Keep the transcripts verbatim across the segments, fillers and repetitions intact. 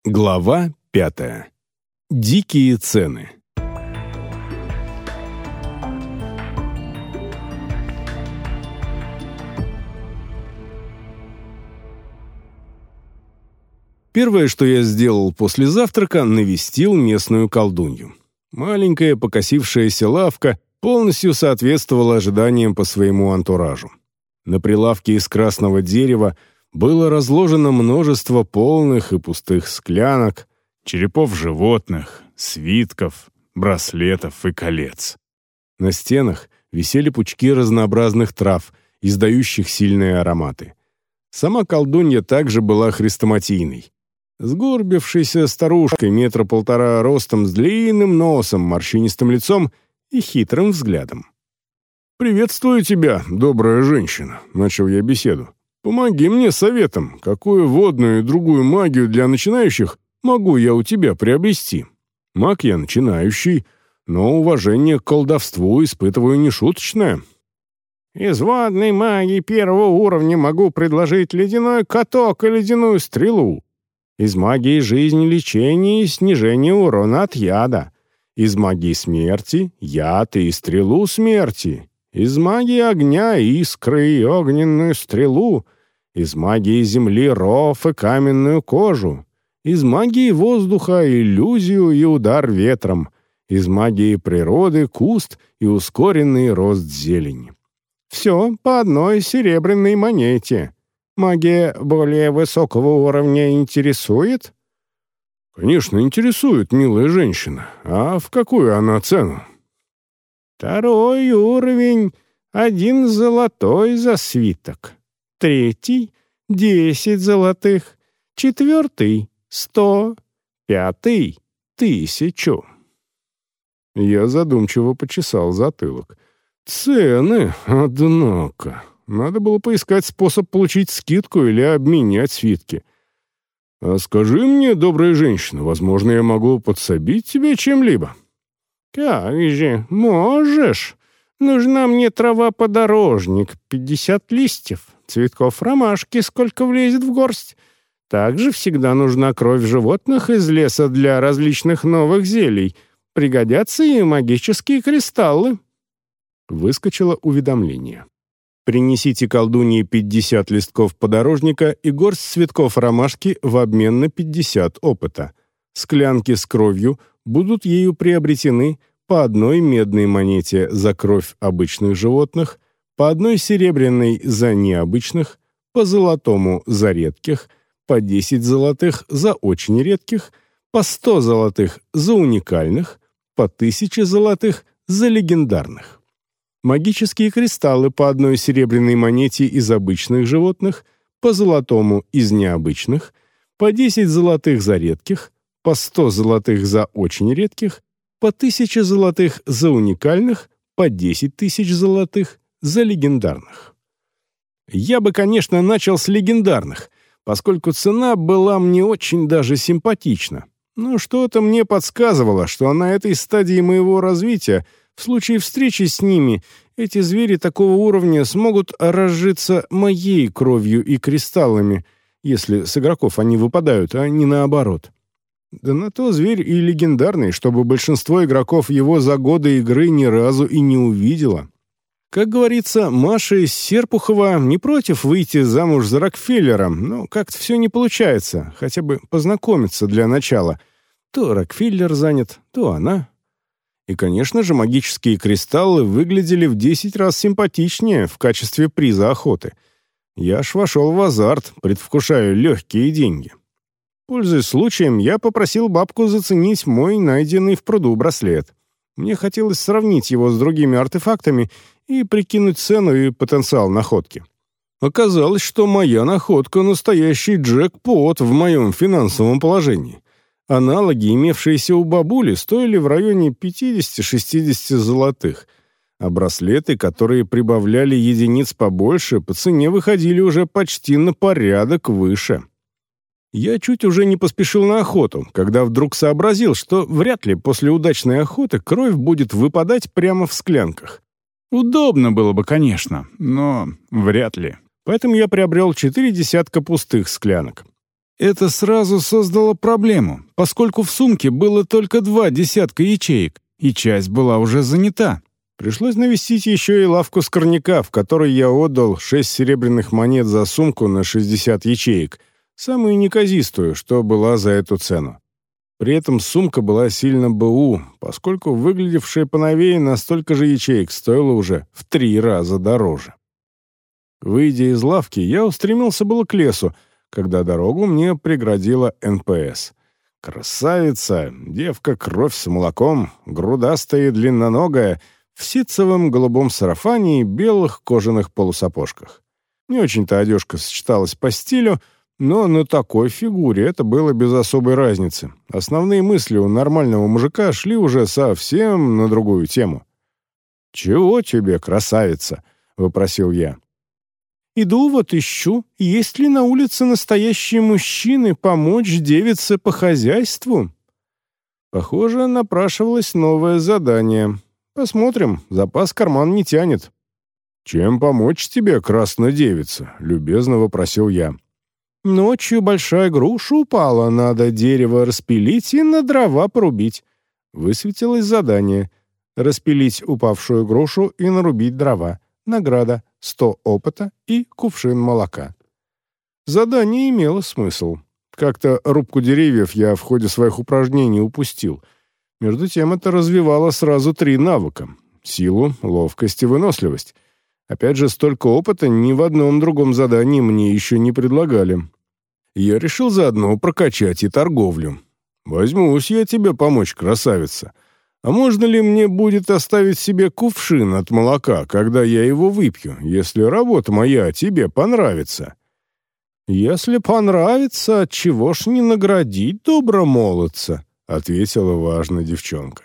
Глава пятая. Дикие цены. Первое, что я сделал после завтрака, навестил местную колдунью. Маленькая покосившаяся лавка полностью соответствовала ожиданиям по своему антуражу. На прилавке из красного дерева было разложено множество полных и пустых склянок, черепов животных, свитков, браслетов и колец. На стенах висели пучки разнообразных трав, издающих сильные ароматы. Сама колдунья также была хрестоматийной. Сгорбившейся старушкой метра полтора ростом, с длинным носом, морщинистым лицом и хитрым взглядом. «Приветствую тебя, добрая женщина», — начал я беседу. «Помоги мне советом, какую водную и другую магию для начинающих могу я у тебя приобрести? Маг я начинающий, но уважение к колдовству испытываю нешуточное». «Из водной магии первого уровня могу предложить ледяной каток и ледяную стрелу. Из магии жизни лечения и снижения урона от яда. Из магии смерти — яд и стрелу смерти. Из магии огня — искры и огненную стрелу. Из магии земли — ров и каменную кожу. Из магии воздуха — иллюзию и удар ветром. Из магии природы — куст и ускоренный рост зелени. Все по одной серебряной монете. Магия более высокого уровня интересует?» «Конечно, интересует, милая женщина. А в какую она цену?» «Второй уровень — один золотой за свиток. Третий — десять золотых. Четвертый — сто. Пятый — тысячу». Я задумчиво почесал затылок. «Цены, однако. Надо было поискать способ получить скидку или обменять свитки. А скажи мне, добрая женщина, возможно, я могу подсобить тебе чем-либо?» «Как же, можешь. Нужна мне трава-подорожник, пятьдесят листьев, цветков ромашки, сколько влезет в горсть. Также всегда нужна кровь животных из леса для различных новых зелий. Пригодятся и магические кристаллы». Выскочило уведомление. «Принесите колдунье пятьдесят листков подорожника и горсть цветков ромашки в обмен на пятьдесят опыта. Склянки с кровью будут ею приобретены по одной медной монете за кровь обычных животных, по одной серебряной за необычных, по золотому за редких, по десять золотых за очень редких, по сто золотых за уникальных, по тысяче золотых за легендарных. Магические кристаллы по одной серебряной монете из обычных животных, по золотому из необычных, по десять золотых за редких, по сто золотых за очень редких, по тысяче золотых за уникальных, по десять тысяч золотых за легендарных». Я бы, конечно, начал с легендарных, поскольку цена была мне очень даже симпатична. Но что-то мне подсказывало, что на этой стадии моего развития, в случае встречи с ними, эти звери такого уровня смогут разжиться моей кровью и кристаллами, если с игроков они выпадают, а не наоборот. Да на то зверь и легендарный, чтобы большинство игроков его за годы игры ни разу и не увидело. Как говорится, Маша из Серпухова не против выйти замуж за Рокфеллера, но как-то все не получается, хотя бы познакомиться для начала. То Рокфеллер занят, то она. И, конечно же, магические кристаллы выглядели в десять раз симпатичнее в качестве приза охоты. Я аж вошел в азарт, предвкушая легкие деньги. Пользуясь случаем, я попросил бабку заценить мой найденный в пруду браслет. Мне хотелось сравнить его с другими артефактами и прикинуть цену и потенциал находки. Оказалось, что моя находка — настоящий джекпот в моем финансовом положении. Аналоги, имевшиеся у бабули, стоили в районе пятьдесят-шестьдесят золотых, а браслеты, которые прибавляли единиц побольше, по цене выходили уже почти на порядок выше. Я чуть уже не поспешил на охоту, когда вдруг сообразил, что вряд ли после удачной охоты кровь будет выпадать прямо в склянках. Удобно было бы, конечно, но вряд ли. Поэтому я приобрел четыре десятка пустых склянок. Это сразу создало проблему, поскольку в сумке было только два десятка ячеек, и часть была уже занята. Пришлось навестить еще и лавку скорняка, в которой я отдал шесть серебряных монет за сумку на шестьдесят ячеек, самую неказистую, что была за эту цену. При этом сумка была сильно БУ, поскольку выглядевшая поновее на столько же ячеек стоила уже в три раза дороже. Выйдя из лавки, я устремился было к лесу, когда дорогу мне преградила эн пэ эс. Красавица, девка кровь с молоком, грудастая и длинноногая, в ситцевом голубом сарафане и белых кожаных полусапожках. Не очень-то одежка сочеталась по стилю, но на такой фигуре это было без особой разницы. Основные мысли у нормального мужика шли уже совсем на другую тему. «Чего тебе, красавица?» — вопросил я. «Иду вот ищу, есть ли на улице настоящие мужчины помочь девице по хозяйству?» Похоже, напрашивалось новое задание. Посмотрим, запас карман не тянет. «Чем помочь тебе, красная девица?» — любезно вопросил я. «Ночью большая груша упала, надо дерево распилить и на дрова порубить». Высветилось задание. Распилить упавшую грушу и нарубить дрова. Награда — сто опыта и кувшин молока. Задание имело смысл. Как-то рубку деревьев я в ходе своих упражнений упустил. Между тем это развивало сразу три навыка — силу, ловкость и выносливость. Опять же, столько опыта ни в одном другом задании мне еще не предлагали. Я решил заодно прокачать и торговлю. «Возьмусь я тебе помочь, красавица. А можно ли мне будет оставить себе кувшин от молока, когда я его выпью, если работа моя тебе понравится?» «Если понравится, отчего ж не наградить добромолодца?» — ответила важно девчонка.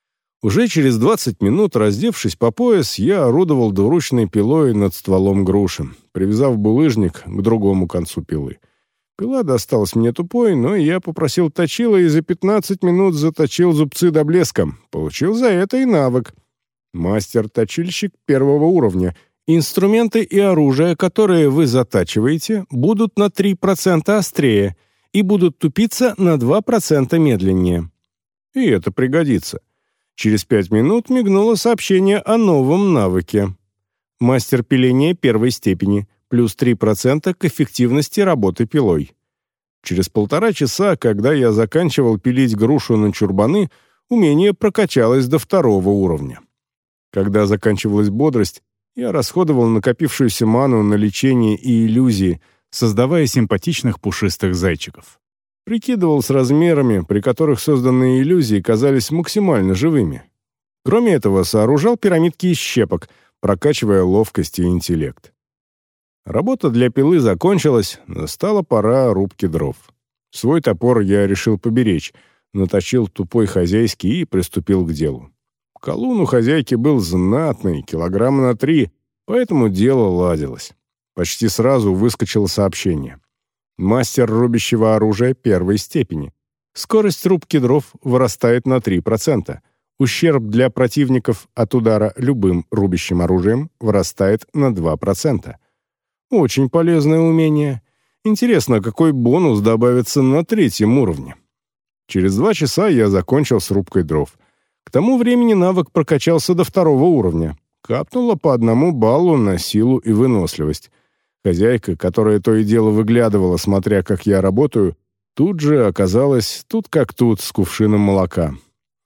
Уже через двадцать минут, раздевшись по пояс, я орудовал двуручной пилой над стволом груши, привязав булыжник к другому концу пилы. Пила досталась мне тупой, но я попросил точила и за пятнадцать минут заточил зубцы до блеска. Получил за это и навык. Мастер-точильщик первого уровня. Инструменты и оружие, которые вы затачиваете, будут на три процента острее и будут тупиться на два процента медленнее. И это пригодится. Через пять минут мигнуло сообщение о новом навыке. Мастер пиления первой степени, плюс три процента к эффективности работы пилой. Через полтора часа, когда я заканчивал пилить грушу на чурбаны, умение прокачалось до второго уровня. Когда заканчивалась бодрость, я расходовал накопившуюся ману на лечение и иллюзии, создавая симпатичных пушистых зайчиков. Прикидывал с размерами, при которых созданные иллюзии казались максимально живыми. Кроме этого, сооружал пирамидки из щепок, прокачивая ловкость и интеллект. Работа для пилы закончилась, настала пора рубки дров. Свой топор я решил поберечь, наточил тупой хозяйский и приступил к делу. Колун у хозяйки был знатный, килограмма на три, поэтому дело ладилось. Почти сразу выскочило сообщение. Мастер рубящего оружия первой степени. Скорость рубки дров вырастает на три процента. Ущерб для противников от удара любым рубящим оружием вырастает на два процента. Очень полезное умение. Интересно, какой бонус добавится на третьем уровне. Через два часа я закончил с рубкой дров. К тому времени навык прокачался до второго уровня. Капнуло по одному баллу на силу и выносливость. Хозяйка, которая то и дело выглядывала, смотря как я работаю, тут же оказалась тут как тут с кувшином молока.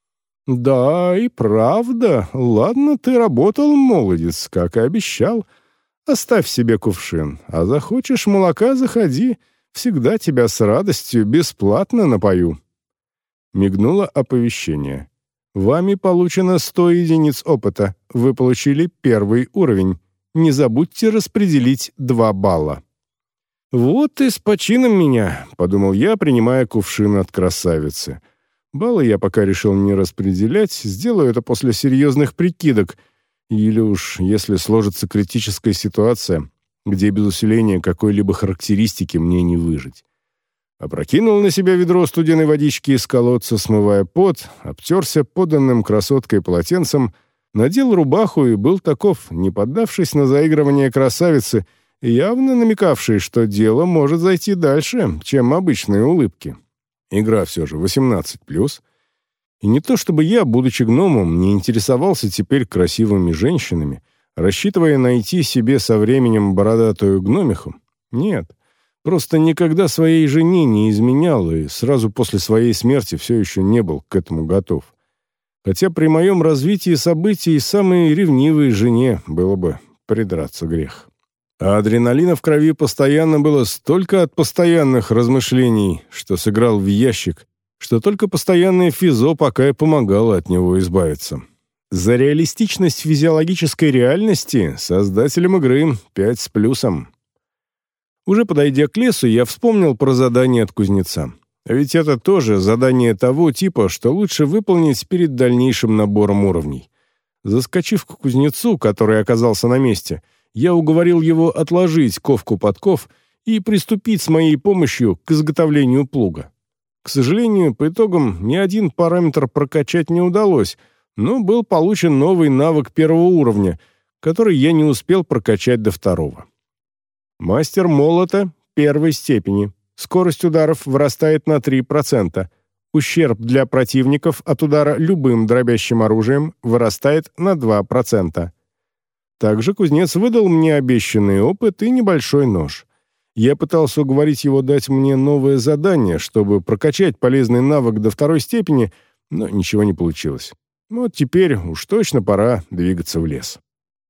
«Да, и правда. Ладно, ты работал, молодец, как и обещал. Оставь себе кувшин, а захочешь молока, заходи. Всегда тебя с радостью бесплатно напою». Мигнуло оповещение. «Вами получено сто единиц опыта. Вы получили первый уровень. Не забудьте распределить два балла». «Вот и с почином меня», — подумал я, принимая кувшин от красавицы. Баллы я пока решил не распределять, сделаю это после серьезных прикидок. Или уж, если сложится критическая ситуация, где без усиления какой-либо характеристики мне не выжить. Опрокинул на себя ведро студеной водички из колодца, смывая пот, обтерся поданным красоткой полотенцем, надел рубаху и был таков, не поддавшись на заигрывание красавицы, явно намекавший, что дело может зайти дальше, чем обычные улыбки. Игра все же восемнадцать плюс. И не то чтобы я, будучи гномом, не интересовался теперь красивыми женщинами, рассчитывая найти себе со временем бородатую гномиху. Нет, просто никогда своей жене не изменял и сразу после своей смерти все еще не был к этому готов. Хотя при моем развитии событий самой ревнивой жене было бы придраться грех. А адреналина в крови постоянно было столько от постоянных размышлений, что сыграл в ящик, что только постоянное физо пока и помогало от него избавиться. За реалистичность физиологической реальности создателям игры пять с плюсом. Уже подойдя к лесу, я вспомнил про задание от кузнеца. А ведь это тоже задание того типа, что лучше выполнить перед дальнейшим набором уровней. Заскочив к кузнецу, который оказался на месте, я уговорил его отложить ковку подков и приступить с моей помощью к изготовлению плуга. К сожалению, по итогам ни один параметр прокачать не удалось, но был получен новый навык первого уровня, который я не успел прокачать до второго. Мастер молота первой степени. Скорость ударов вырастает на три процента. Ущерб для противников от удара любым дробящим оружием вырастает на два процента. Также кузнец выдал мне обещанный опыт и небольшой нож. Я пытался уговорить его дать мне новое задание, чтобы прокачать полезный навык до второй степени, но ничего не получилось. Вот теперь уж точно пора двигаться в лес.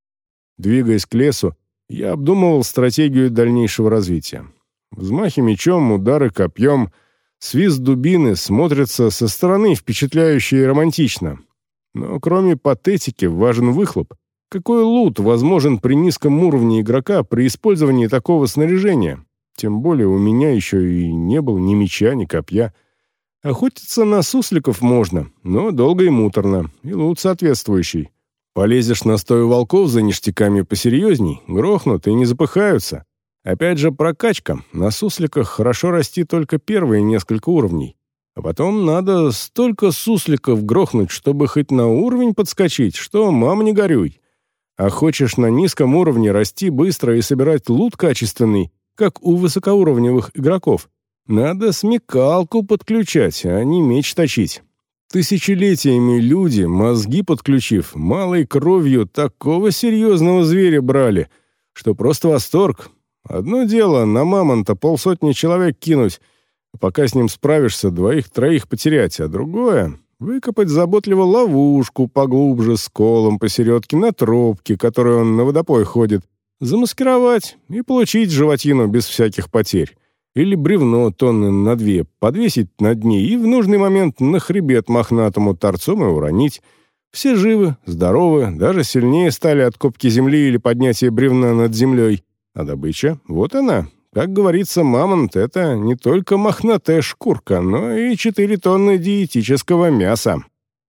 Двигаясь к лесу, я обдумывал стратегию дальнейшего развития. Взмахи мечом, удары копьем, свист дубины смотрятся со стороны впечатляюще и романтично. Но кроме патетики важен выхлоп. Какой лут возможен при низком уровне игрока при использовании такого снаряжения? Тем более у меня еще и не было ни меча, ни копья. Охотиться на сусликов можно, но долго и муторно, и лут соответствующий. Полезешь на стою волков за ништяками посерьезней, грохнут и не запыхаются. Опять же прокачка. На сусликах хорошо расти только первые несколько уровней. А потом надо столько сусликов грохнуть, чтобы хоть на уровень подскочить, что мам не горюй. А хочешь на низком уровне расти быстро и собирать лут качественный, как у высокоуровневых игроков, надо смекалку подключать, а не меч точить. Тысячелетиями люди, мозги подключив, малой кровью такого серьезного зверя брали, что просто восторг. Одно дело на мамонта полсотни человек кинуть, а пока с ним справишься, двоих-троих потерять, а другое — выкопать заботливо ловушку поглубже с колом посередке на тропке, которой он на водопой ходит, замаскировать и получить животину без всяких потерь. Или бревно тонны на две подвесить на дне и в нужный момент на хребет мохнатому торцом и уронить. Все живы, здоровы, даже сильнее стали от копки земли или поднятия бревна над землей. А добыча — вот она. Как говорится, мамонт — это не только мохнатая шкурка, но и четыре тонны диетического мяса.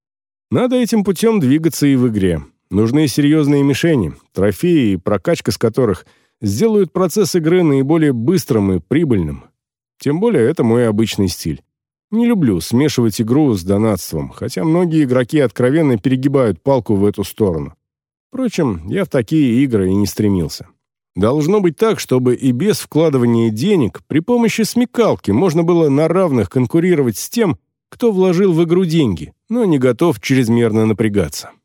Надо этим путем двигаться и в игре. Нужны серьезные мишени, трофеи, прокачка с которых сделают процесс игры наиболее быстрым и прибыльным. Тем более это мой обычный стиль. Не люблю смешивать игру с донатством, хотя многие игроки откровенно перегибают палку в эту сторону. Впрочем, я в такие игры и не стремился. Должно быть так, чтобы и без вкладывания денег при помощи смекалки можно было на равных конкурировать с тем, кто вложил в игру деньги, но не готов чрезмерно напрягаться.